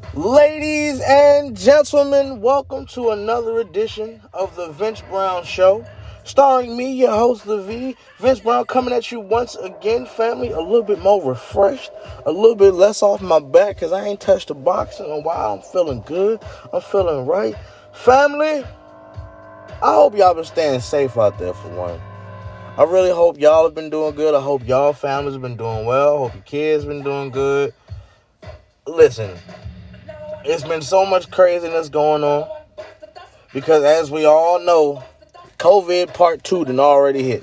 Ladies and gentlemen, welcome to another edition of the Vince Brown Show. Starring me, your host, LaV. Vince Brown coming at you once again, family. A little bit more refreshed, a little bit less off my back because I ain't touched the box in a while. I'm feeling good. I'm feeling right. Family, I hope y'all been staying safe out there for one. I really hope y'all have been doing good. I hope y'all families have been doing well. I hope your kids been doing good. Listen, it's been so much craziness going on because as we all know, COVID Part 2 done already hit.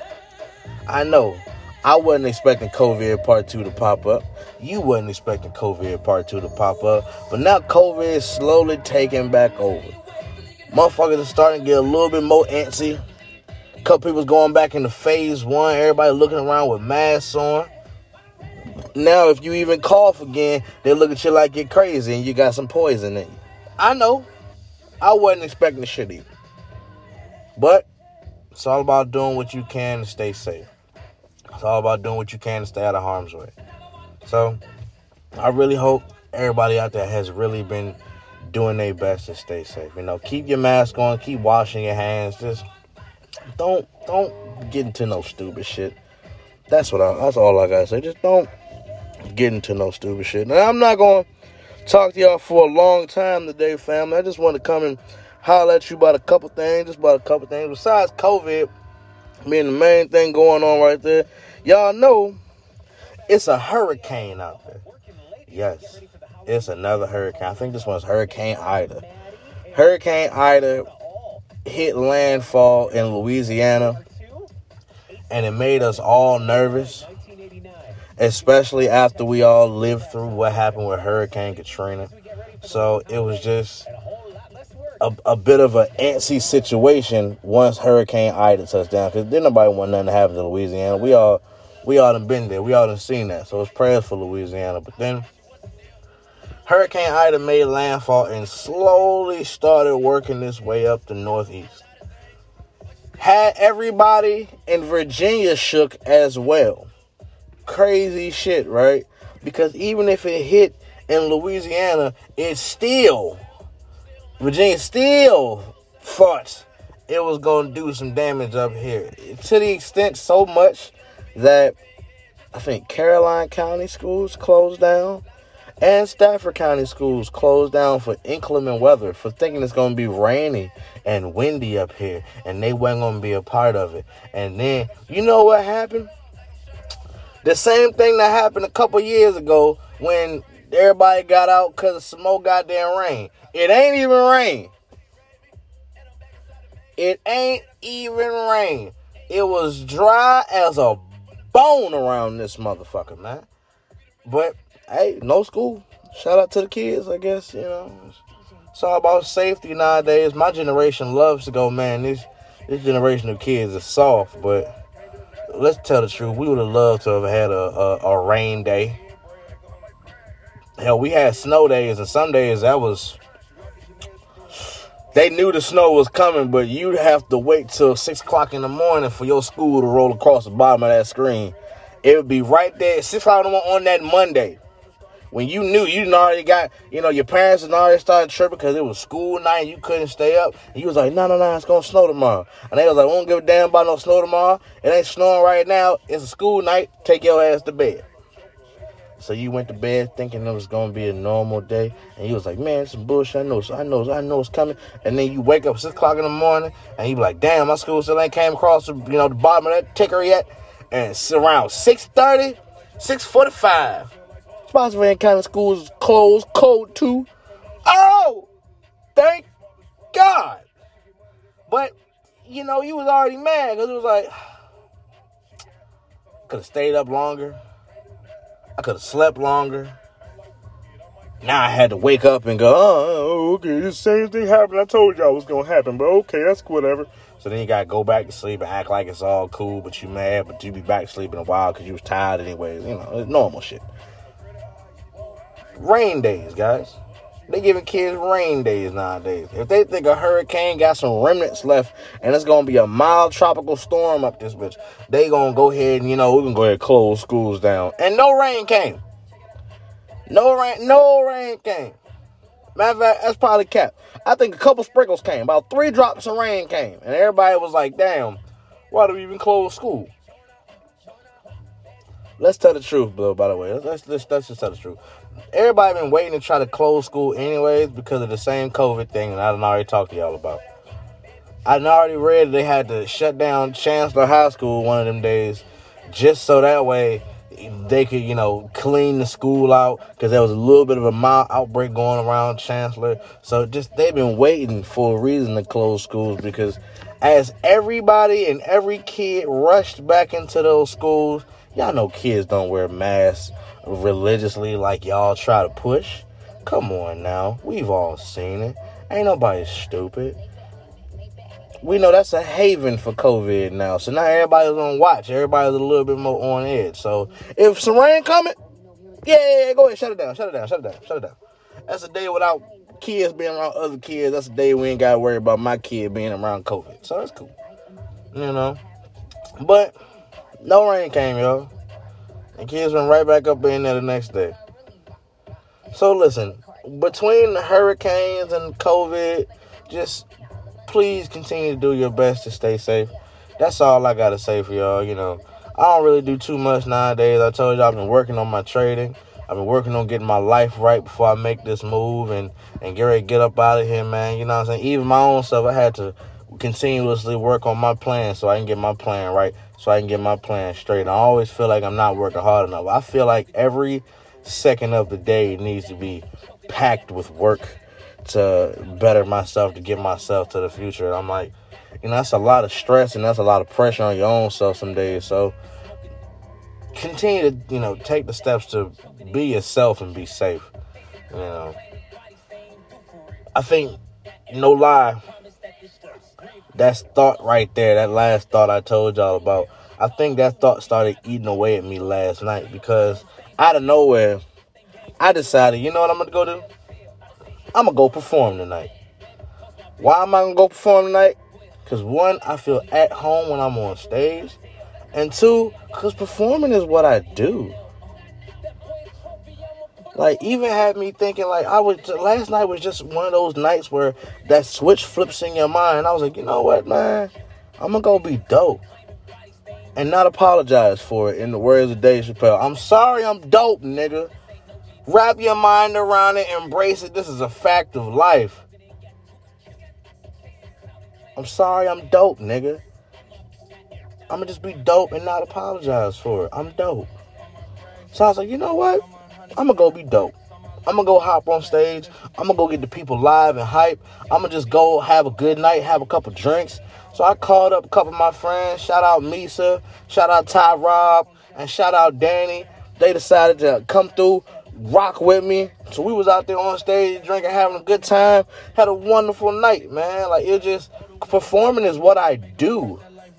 I know. I wasn't expecting COVID Part 2 to pop up. You wasn't expecting COVID Part 2 to pop up. But now COVID is slowly taking back over. Motherfuckers are starting to get a little bit more antsy. A couple people's going back into phase 1. Everybody looking around with masks on. Now, if you even cough again, they look at you like you're crazy and you got some poison in you. I know. I wasn't expecting the shit either. But it's all about doing what you can to stay safe. It's all about doing what you can to stay out of harm's way. So, I really hope everybody out there has really been doing their best to stay safe. You know, keep your mask on, keep washing your hands. Just don't get into no stupid shit. That's all I gotta say. Just don't get into no stupid shit. Now, I'm not gonna talk to y'all for a long time today, family. I just want to come and holler at you about a couple things. Besides COVID being the main thing going on right there, y'all know it's a hurricane out there. Yes, it's another hurricane. I think this one's Hurricane Ida. Hurricane Ida hit landfall in Louisiana, and it made us all nervous, especially after we all lived through what happened with Hurricane Katrina. So it was just a bit of an antsy situation once Hurricane Ida touched down, because didn't nobody want nothing to happen to Louisiana. We all done been there. We all done seen that. So it's prayers for Louisiana. But then Hurricane Ida made landfall and slowly started working its way up the northeast. Had everybody in Virginia shook as well. Crazy shit, right? Because even if it hit in Louisiana, Virginia still thought it was going to do some damage up here. To the extent so much that I think Caroline County schools closed down and Stafford County schools closed down for inclement weather, for thinking it's going to be rainy and windy up here, and they weren't going to be a part of it. And then, you know what happened? The same thing that happened a couple years ago when everybody got out because of some more goddamn rain. It ain't even rain. It ain't even rain. It was dry as a bone around this motherfucker, man. But, hey, no school. Shout out to the kids, I guess, you know. It's all about safety nowadays. My generation loves to go, man, this generation of kids is soft, but let's tell the truth. We would have loved to have had a rain day. Hell, we had snow days, and some days they knew the snow was coming, but you'd have to wait till 6 o'clock in the morning for your school to roll across the bottom of that screen. It would be right there at 6 o'clock on that Monday. When you knew you didn't already got, your parents had already started tripping because it was school night and you couldn't stay up. And you was like, no, it's going to snow tomorrow. And they was like, we don't give a damn about no snow tomorrow. It ain't snowing right now. It's a school night. Take your ass to bed. So you went to bed thinking it was going to be a normal day. And you was like, man, it's some bullshit. I know it's coming. And then you wake up 6 o'clock in the morning and you be like, damn, my school still ain't came across the bottom of that ticker yet. And it's around 6:30, 6:45. Spotsylvania County schools closed, code 2. Oh, thank God. But, you was already mad because it was like, could have stayed up longer. I could have slept longer. Now I had to wake up and go, oh, okay, the same thing happened. I told y'all it was going to happen, but okay, that's whatever. So then you got to go back to sleep and act like it's all cool, but you mad, but you be back sleeping a while because you was tired anyways. It's normal shit. Rain days, guys. They giving kids rain days nowadays. If they think a hurricane got some remnants left and it's going to be a mild tropical storm up this bitch, they going to go ahead and, we're going to go ahead and close schools down. And no rain came. No rain came. Matter of fact, that's probably cap. I think a couple sprinkles came. About 3 drops of rain came. And everybody was like, damn, why do we even close school? Let's tell the truth, Bill, by the way. Let's just tell the truth. Everybody been waiting to try to close school anyways because of the same COVID thing that I done already talked to y'all about. I done already read they had to shut down Chancellor High School one of them days just so that way they could, clean the school out because there was a little bit of a mild outbreak going around Chancellor. So they've been waiting for a reason to close schools because as everybody and every kid rushed back into those schools, y'all know kids don't wear masks religiously like y'all try to push. Come on now. We've all seen it. Ain't nobody stupid. We know that's a haven for COVID now. So now everybody's on watch. Everybody's a little bit more on edge. So if some rain coming, yeah, go ahead. Shut it down. That's a day without kids being around other kids. That's a day we ain't got to worry about my kid being around COVID. So that's cool. But no rain came, y'all. And kids went right back up in there the next day. So listen, between the hurricanes and COVID, just please continue to do your best to stay safe. That's all I got to say for y'all. I don't really do too much nowadays. I told you I've been working on my trading. I've been working on getting my life right before I make this move and get ready to get up out of here, man. You know what I'm saying? Even my own self, I had to continuously work on my plan so I can get my plan right, so I can get my plan straight. I always feel like I'm not working hard enough. I feel like every second of the day needs to be packed with work to better myself, to get myself to the future. And I'm like, that's a lot of stress and that's a lot of pressure on your own self some days. So continue to, take the steps to be yourself and be safe. I think, no lie, that thought right there, that last thought I told y'all about, I think that thought started eating away at me last night because out of nowhere, I decided, you know what I'm going to go do? I'm going to go perform tonight. Why am I going to go perform tonight? Because 1, I feel at home when I'm on stage. And 2, because performing is what I do. Like, even had me thinking, last night was just one of those nights where that switch flips in your mind. I was like, you know what, man? I'm going to go be dope. And not apologize for it, in the words of Dave Chappelle. I'm sorry I'm dope, nigga. Wrap your mind around it, embrace it. This is a fact of life. I'm sorry I'm dope, nigga. I'm going to just be dope and not apologize for it. I'm dope. So I was like, you know what? I'm going to go be dope. I'm going to go hop on stage. I'm going to go get the people live and hype. I'm going to just go have a good night, have a couple drinks. So I called up a couple of my friends. Shout out Misa. Shout out Ty Rob. And shout out Danny. They decided to come through, rock with me. So we was out there on stage drinking, having a good time. Had a wonderful night, man. Performing is what I do.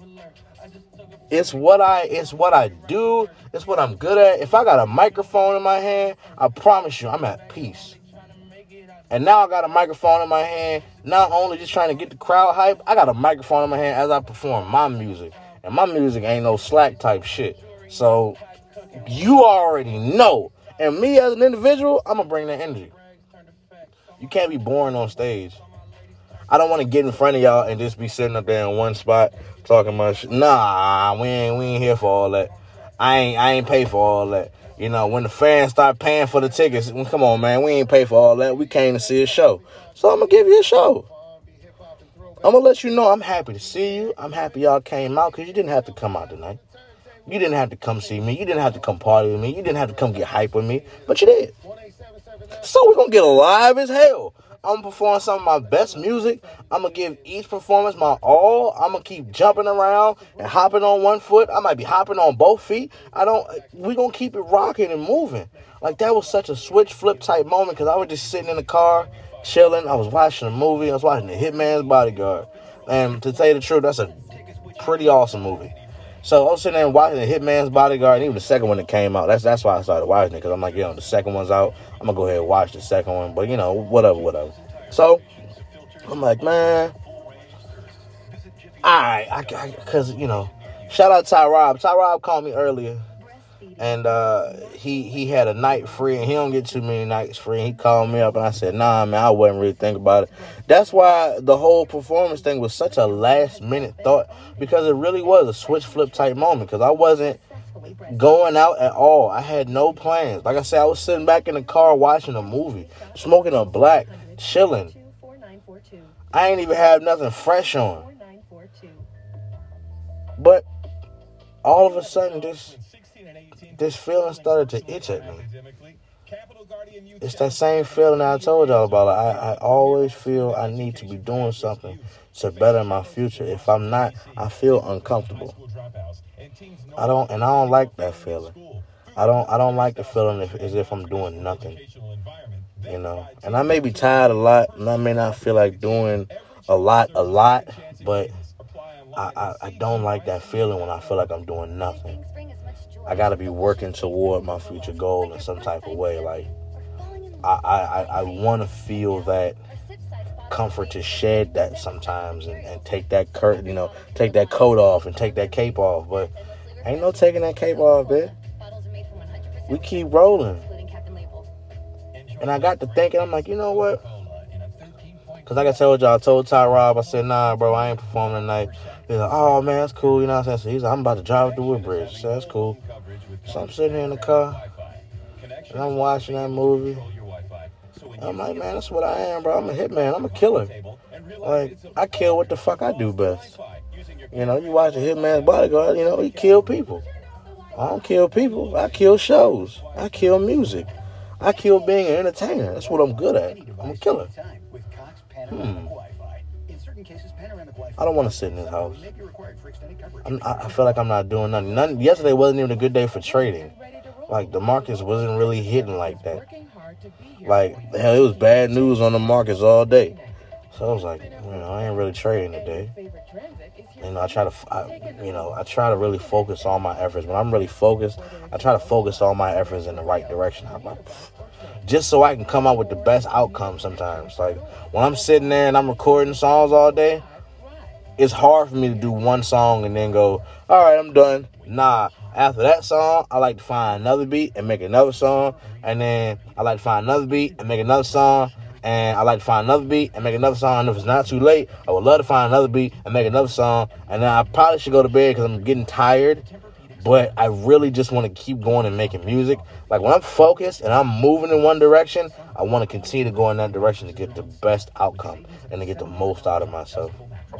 It's what I do. It's what I'm good at. If I got a microphone in my hand, I promise you I'm at peace. And now I got a microphone in my hand, not only just trying to get the crowd hype, I got a microphone in my hand as I perform my music. And my music ain't no slack type shit. So you already know. And me as an individual, I'm going to bring that energy. You can't be boring on stage. I don't want to get in front of y'all and just be sitting up there in one spot talking about shit. Nah, we ain't here for all that. I ain't pay for all that. When the fans start paying for the tickets, come on, man, we ain't pay for all that. We came to see a show. So I'm going to give you a show. I'm going to let you know I'm happy to see you. I'm happy y'all came out because you didn't have to come out tonight. You didn't have to come see me. You didn't have to come party with me. You didn't have to come get hype with me. But you did. So we're going to get live as hell. I'm going to perform some of my best music. I'm going to give each performance my all. I'm going to keep jumping around and hopping on one foot. I might be hopping on both feet. We're going to keep it rocking and moving. That was such a switch flip type moment because I was just sitting in the car, chilling. I was watching a movie. I was watching The Hitman's Bodyguard. And to tell you the truth, that's a pretty awesome movie. So I was sitting there watching The Hitman's Bodyguard, and even the second one that came out. That's why I started watching it, because I'm like, the second one's out. I'm going to go ahead and watch the second one. But, whatever. So I'm like, man, all right. Because, shout out Ty Rob. Ty Rob called me earlier. and he had a night free, and he don't get too many nights free. And he called me up, and I said, nah, man, I wasn't really thinking about it. That's why the whole performance thing was such a last-minute thought, because it really was a switch-flip type moment, because I wasn't going out at all. I had no plans. Like I said, I was sitting back in the car watching a movie, smoking a black, chilling. I ain't even have nothing fresh on. But all of a sudden, this feeling started to itch at me. It's that same feeling that I told y'all about. I always feel I need to be doing something to better my future. If I'm not, I feel uncomfortable. I don't like that feeling. I don't like the feeling as if I'm doing nothing. You know, and I may be tired a lot, and I may not feel like doing a lot, but I don't like that feeling when I feel like I'm doing nothing. I gotta be working toward my future goal in some type of way. Like I want to feel that comfort to shed that sometimes and take that curtain, you know, take that coat off and take that cape off. But ain't no taking that cape off, man. We keep rolling. And I got to thinking, I'm like, you know what? Because like I told y'all, I told Ty Rob, I said, nah, bro, I ain't performing tonight. He's like, oh, man, that's cool. You know what I'm saying? So he's like, I'm about to drive up the Woodbridge. So that's cool. So I'm sitting here in the car, and I'm watching that movie. And I'm like, man, that's what I am, bro. I'm a hitman. I'm a killer. Like, I kill what the fuck I do best. You know, you watch a Hitman's Bodyguard, you know, he kill people. I don't kill people. I kill shows. I kill music. I kill being an entertainer. That's what I'm good at. I'm a killer. I don't want to sit in this house. I feel like I'm not doing nothing. Yesterday wasn't even a good day for trading. Like, the markets wasn't really hitting like that. Like, hell, it was bad news on the markets all day. So I was like, you know, I ain't really trading today. And I try to really focus all my efforts. When I'm really focused, I try to focus all my efforts in the right direction. I'm like, just so I can come out with the best outcome sometimes. Like, when I'm sitting there and I'm recording songs all day, it's hard for me to do one song and then go, all right, I'm done. Nah, after that song, I like to find another beat and make another song. And then I like to find another beat and make another song. And I like to find another beat and make another song. And if it's not too late, I would love to find another beat and make another song. And then I probably should go to bed because I'm getting tired. But I really just want to keep going and making music. Like, when I'm focused and I'm moving in one direction, I want to continue to go in that direction to get the best outcome and to get the most out of myself.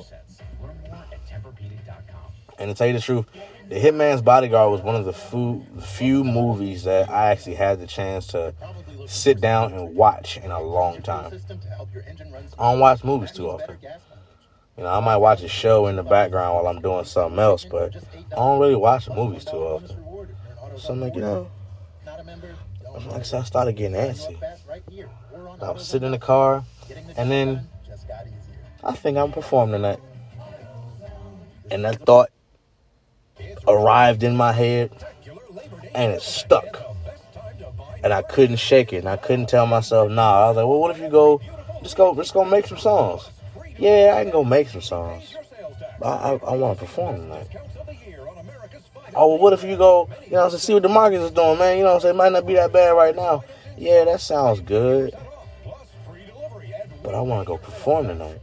And to tell you the truth, The Hitman's Bodyguard was one of the few movies that I actually had the chance to sit down and watch in a long time. I don't watch movies too often. You know, I might watch a show in the background while I'm doing something else, but I don't really watch movies too often. So I'm like, you know, like I said, I started getting antsy. I was sitting in the car, and then I think I'm performing tonight. And that thought arrived in my head, and it stuck. And I couldn't shake it, and I couldn't tell myself, nah. I was like, well, what if you just go make some songs? Yeah, I can go make some songs. I want to perform tonight. Oh, well, what if you go, you know, to see what the market is doing, man? You know what I'm saying? It might not be that bad right now. Yeah, that sounds good. But I want to go perform tonight.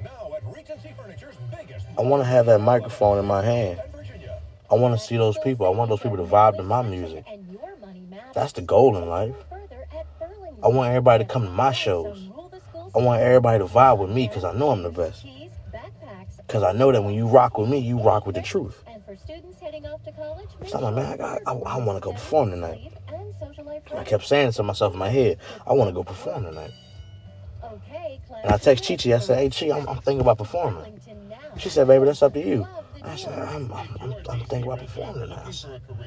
I want to have that microphone in my hand. I want to see those people. I want those people to vibe to my music. That's the goal in life. I want everybody to come to my shows. I want everybody to vibe with me because I know I'm the best. Because I know that when you rock with me, you rock with the truth. So I'm like, man, I want to go perform tonight. I kept saying to myself in my head, I want to go perform tonight. And I text Chi-Chi. I said, hey, Chi, I'm thinking about performing. She said, baby, that's up to you. I said, I'm thinking about performing tonight.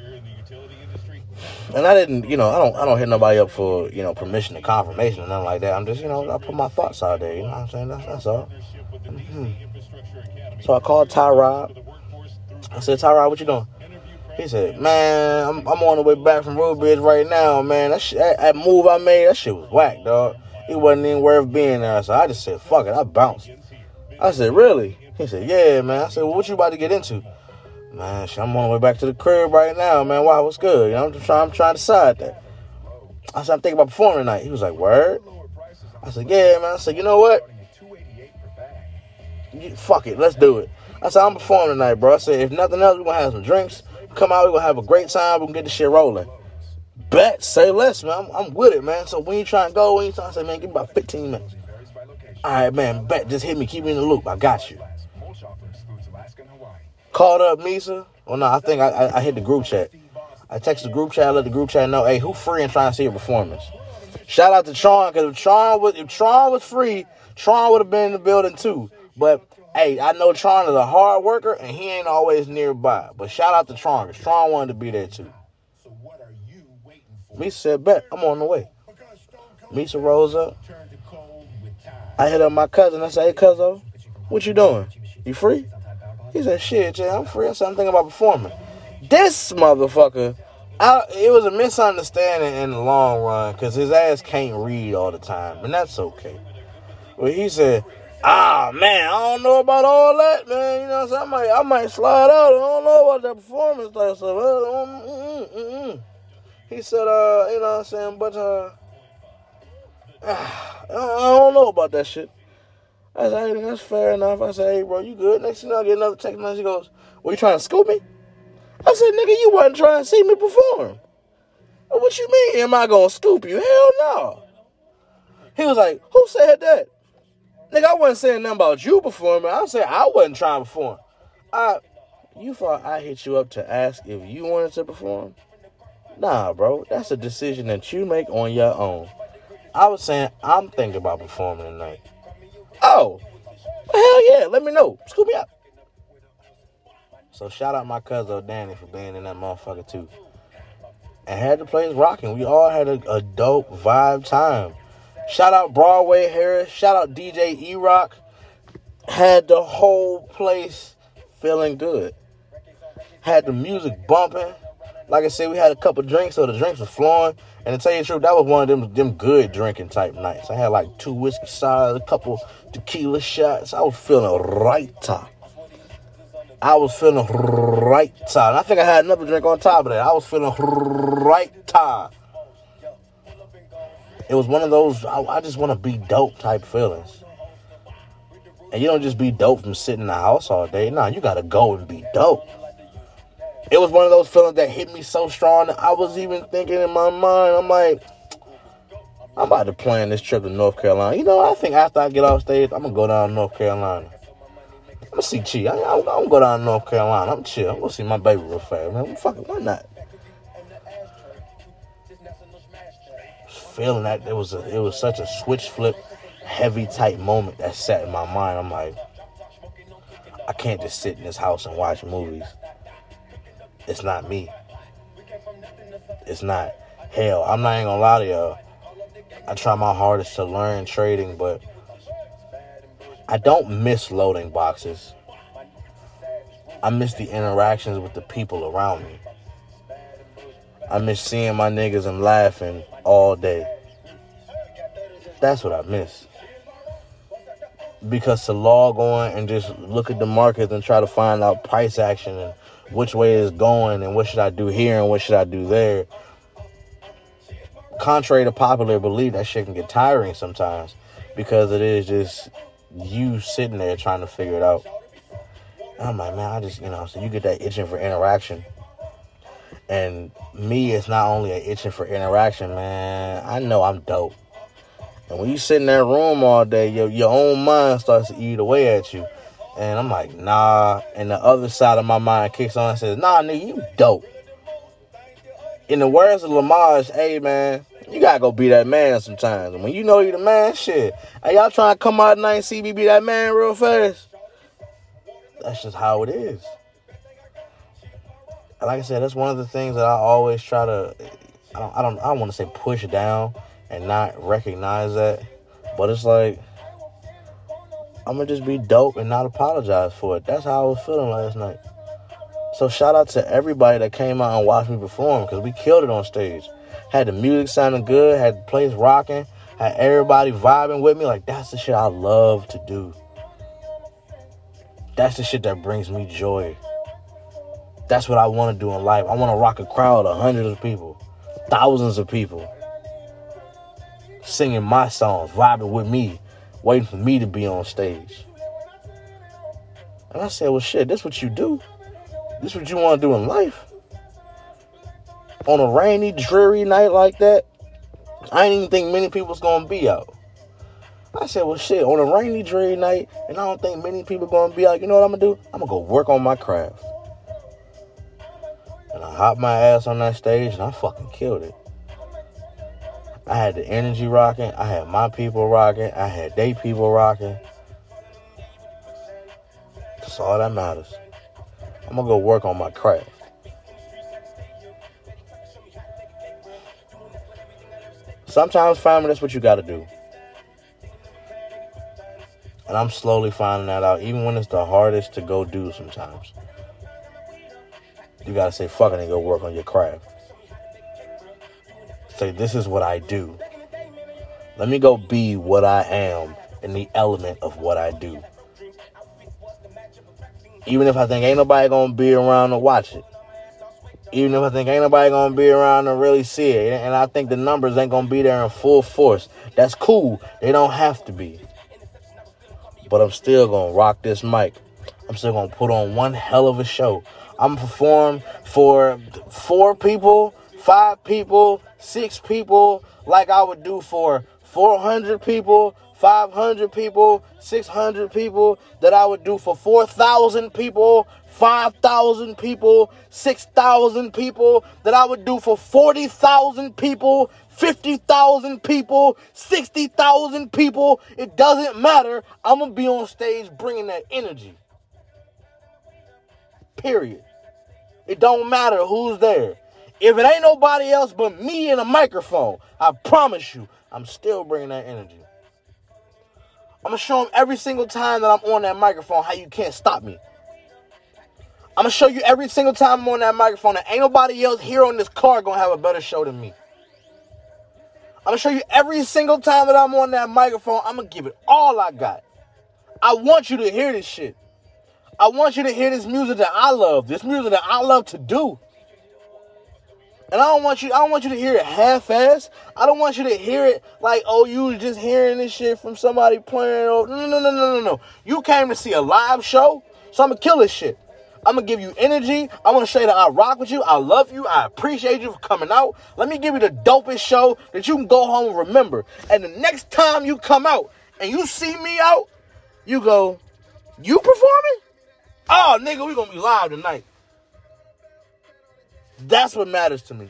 And I didn't, you know, I don't hit nobody up for, you know, permission or confirmation or nothing like that. I'm just, you know, I put my thoughts out there. You know what I'm saying? That's all. So I called Ty Rob. I said, Ty Rob, what you doing? He said, man, I'm on the way back from Woodbridge right now, man. That move I made, that shit was whack, dog. It wasn't even worth being there. So I just said, fuck it, I bounced. I said, really? He said, yeah, man. I said, well, what you about to get into? Man, shit, I'm on the way back to the crib right now, man. Wow, what's good? You know, I'm trying to decide that. I said, I'm thinking about performing tonight. He was like, word? I said, yeah, man. I said, you know what? Fuck it, let's do it. I said, I'm performing tonight, bro. I said, if nothing else, we're going to have some drinks. Come out, we're going to have a great time. We're going to get this shit rolling. Bet, say less, man. I'm with it, man. So when you trying to go, I say, man, give me about 15 minutes. All right, man, bet. Just hit me. Keep me in the loop. I got you. Called up Misa. Well, no, I think I hit the group chat. I texted the group chat, let the group chat know, hey, who free and trying to see a performance? Shout out to Tron, because if Tron was free, Tron would have been in the building too. But, hey, I know Tron is a hard worker, and he ain't always nearby. But shout out to Tron, because Tron wanted to be there too. Misa said, bet, I'm on the way. Misa rolls up. I hit up my cousin. I said, hey, cuzzo, what you doing? You free? He said, shit, Jay, I'm free. I said, I'm thinking about performing. This motherfucker, it was a misunderstanding in the long run because his ass can't read all the time, and that's okay. But he said, man, I don't know about all that, man. You know what I'm saying? I might slide out. I don't know about that performance type stuff. He said, you know what I'm saying, but I don't know about that shit. I said, hey, that's fair enough. I said, hey, bro, you good? Next thing you know, I get another text message. He goes, well, you trying to scoop me? I said, nigga, you wasn't trying to see me perform. What you mean, am I going to scoop you? Hell no. He was like, who said that? Nigga, I wasn't saying nothing about you performing. I said I wasn't trying to perform. You thought I hit you up to ask if you wanted to perform? Nah, bro. That's a decision that you make on your own. I was saying I'm thinking about performing tonight. Oh, hell yeah, let me know. Scoop me up. So shout out my cousin Danny for being in that motherfucker too. And had the place rocking. We all had a dope vibe time. Shout out Broadway Harris. Shout out DJ E-Rock. Had the whole place feeling good. Had the music bumping. Like I said, we had a couple drinks, so the drinks were flowing. And to tell you the truth, that was one of them good drinking type nights. I had like 2 whiskey sours, a couple tequila shots. I was feeling right. I was feeling right. And I think I had another drink on top of that. I was feeling right. It was one of those, I just want to be dope type feelings. And you don't just be dope from sitting in the house all day. Nah, you got to go and be dope. It was one of those feelings that hit me so strong that I was even thinking in my mind, I'm like, I'm about to plan this trip to North Carolina. You know, I think after I get off stage, I'm going to go down to North Carolina. I'm going to see Chi. I'm going to go down to North Carolina. I'm chill. I'm going to see my baby real fast, man. Fuck it, why not? Feeling that it was such a switch flip, heavy type moment that sat in my mind. I'm like, I can't just sit in this house and watch movies. It's not me. It's not. Hell, I'm not even gonna lie to y'all. I try my hardest to learn trading, but I don't miss loading boxes. I miss the interactions with the people around me. I miss seeing my niggas and laughing all day. That's what I miss. Because to log on and just look at the markets and try to find out price action and which way it's going and what should I do here and what should I do there. Contrary to popular belief, that shit can get tiring sometimes because it is just you sitting there trying to figure it out. And I'm like, man, so you get that itching for interaction. And me, it's not only an itching for interaction, man. I know I'm dope. And when you sit in that room all day, your own mind starts to eat away at you. And I'm like, nah. And the other side of my mind kicks on and says, nah, nigga, you dope. In the words of Lamage, hey, man, you gotta go be that man sometimes. And when you know you the man, shit. Hey, y'all trying to come out tonight and see me be that man real fast? That's just how it is. Like I said, that's one of the things that I always try to, I don't want to say push down and not recognize that. But it's like, I'm going to just be dope and not apologize for it. That's how I was feeling last night. So shout out to everybody that came out and watched me perform because we killed it on stage. Had the music sounding good, had the place rocking, had everybody vibing with me. Like, that's the shit I love to do. That's the shit that brings me joy. That's what I want to do in life. I want to rock a crowd of hundreds of people, thousands of people, singing my songs, vibing with me, waiting for me to be on stage. And I said, well, shit, this what you do? This what you want to do in life? On a rainy, dreary night like that, I didn't even think many people's going to be out. I said, well, shit, on a rainy, dreary night, and I don't think many people going to be out, you know what I'm going to do? I'm going to go work on my craft. And I hopped my ass on that stage, and I fucking killed it. I had the energy rocking. I had my people rocking. I had they people rocking. That's all that matters. I'm going to go work on my craft. Sometimes, family, that's what you got to do. And I'm slowly finding that out, even when it's the hardest to go do sometimes. You got to say, fuck it, and go work on your craft. Say, this is what I do. Let me go be what I am in the element of what I do. Even if I think ain't nobody going to be around to watch it. Even if I think ain't nobody going to be around to really see it. And I think the numbers ain't going to be there in full force. That's cool. They don't have to be. But I'm still going to rock this mic. I'm still going to put on one hell of a show. I'm going to perform for 4 people, 5 people, 6 people, like I would do for 400 people, 500 people, 600 people, that I would do for 4,000 people, 5,000 people, 6,000 people, that I would do for 40,000 people, 50,000 people, 60,000 people. It doesn't matter. I'm going to be on stage bringing that energy. Period. It don't matter who's there. If it ain't nobody else but me and a microphone, I promise you, I'm still bringing that energy. I'm going to show them every single time that I'm on that microphone how you can't stop me. I'm going to show you every single time I'm on that microphone that ain't nobody else here on this car going to have a better show than me. I'm going to show you every single time that I'm on that microphone, I'm going to give it all I got. I want you to hear this shit. I want you to hear this music that I love. This music that I love to do. And I don't want you to hear it half-assed. I don't want you to hear it like, oh, you was just hearing this shit from somebody playing. No. You came to see a live show, so I'm going to kill this shit. I'm going to give you energy. I want to show you that I rock with you. I love you. I appreciate you for coming out. Let me give you the dopest show that you can go home and remember. And the next time you come out and you see me out, you go, you performing? Oh, nigga, we going to be live tonight. That's what matters to me.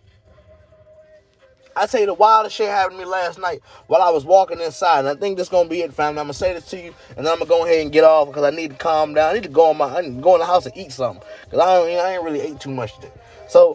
I tell you, the wildest shit happened to me last night while I was walking inside. And I think this is going to be it, family. I'm going to say this to you, and then I'm going to go ahead and get off because I need to calm down. I need to go in the house and eat something because I ain't really ate too much today. So,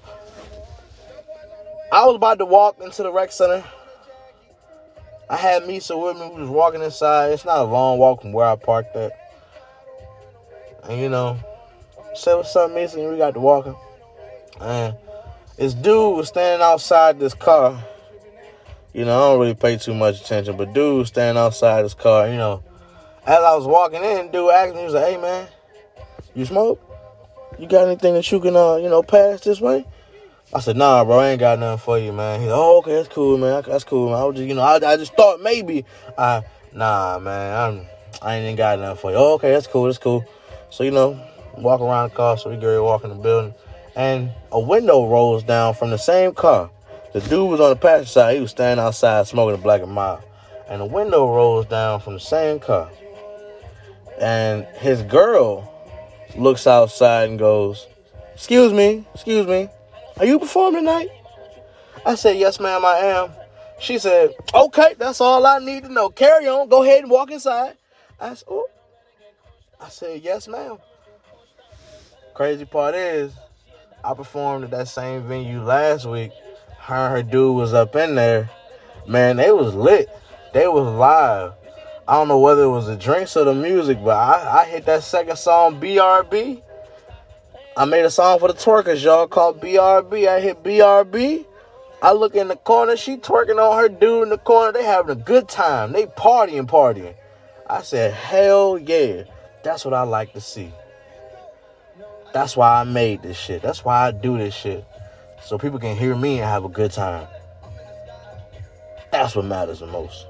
I was about to walk into the rec center. I had Misa with me. We was walking inside. It's not a long walk from where I parked at. And, said, what's up, Misa? And we got to walking. And this dude was standing outside this car. I don't really pay too much attention, but dude was standing outside this car, As I was walking in, dude asked me, he was like, hey, man, you smoke? You got anything that you can, pass this way? I said, nah, bro, I ain't got nothing for you, man. He's like, oh, okay, that's cool, man. That's cool, man. I was just, I just thought maybe. Nah, man, I ain't even got nothing for you. Oh, okay, that's cool. So, walk around the car, so we get ready to walk in the building. And a window rolls down from the same car. The dude was on the passenger side. He was standing outside smoking a Black & Mild. And the window rolls down from the same car. And his girl looks outside and goes, excuse me. Are you performing tonight? I said, yes, ma'am, I am. She said, okay, that's all I need to know. Carry on. Go ahead and walk inside. I said, yes, ma'am. Crazy part is, I performed at that same venue last week. Her and her dude was up in there. Man, they was lit. They was live. I don't know whether it was the drinks or the music, but I hit that second song, BRB. I made a song for the twerkers, y'all, called BRB. I hit BRB. I look in the corner. She twerking on her dude in the corner. They having a good time. They partying. I said, hell yeah. That's what I like to see. That's why I made this shit. That's why I do this shit. So people can hear me and have a good time. That's what matters the most.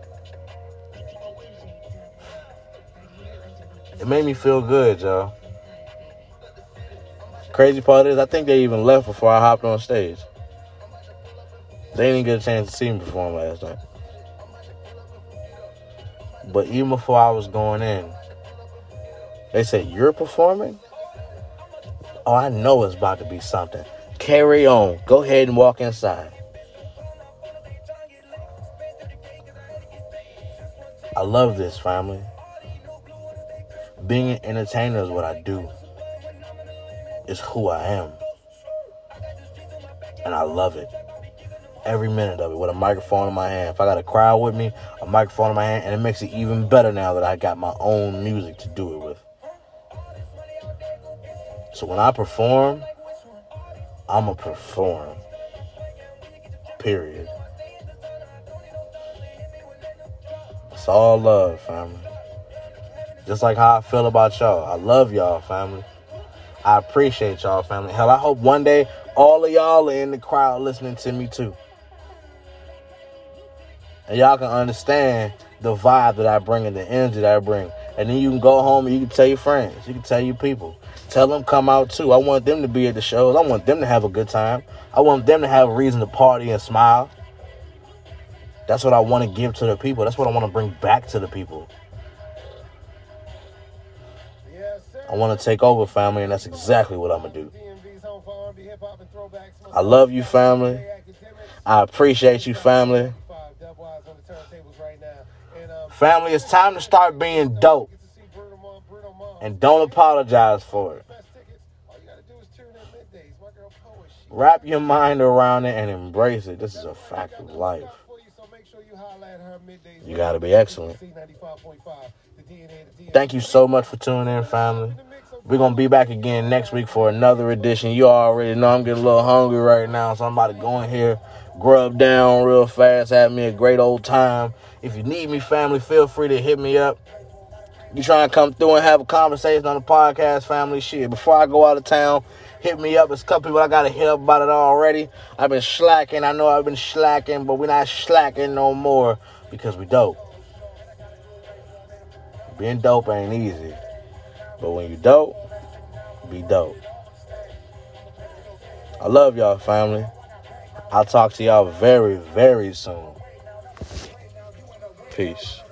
It made me feel good, y'all. Crazy part is, I think they even left before I hopped on stage. They didn't get a chance to see me perform last night. But even before I was going in, they said, "You're performing? Oh, I know it's about to be something. Carry on. Go ahead and walk inside." I love this, family. Being an entertainer is what I do. It's who I am. And I love it. Every minute of it, with a microphone in my hand. If I got a crowd with me, a microphone in my hand, and it makes it even better now that I got my own music to do it with. So when I perform, I'ma perform. Period. It's all love, family. Just like how I feel about y'all. I love y'all, family. I appreciate y'all, family. Hell, I hope one day all of y'all are in the crowd listening to me too. And y'all can understand the vibe that I bring and the energy that I bring. And then you can go home and you can tell your friends. You can tell your people. Tell them come out too. I want them to be at the shows. I want them to have a good time. I want them to have a reason to party and smile. That's what I want to give to the people. That's what I want to bring back to the people. I want to take over, family, and that's exactly what I'm going to do. I love you, family. I appreciate you, family. Family, it's time to start being dope. And don't apologize for it. Wrap your mind around it and embrace it. This is a fact of life. You got to be excellent. Thank you so much for tuning in, family. We're going to be back again next week for another edition. You already know I'm getting a little hungry right now, so I'm about to go in here, grub down real fast, have me a great old time. If you need me, family, feel free to hit me up. You trying to come through and have a conversation on the podcast, family? Shit, before I go out of town, hit me up. There's a couple people I got to hit up about it already. I've been slacking. I know I've been slacking, but we're not slacking no more because we dope. Being dope ain't easy. But when you dope, be dope. I love y'all, family. I'll talk to y'all very, very soon. Peace.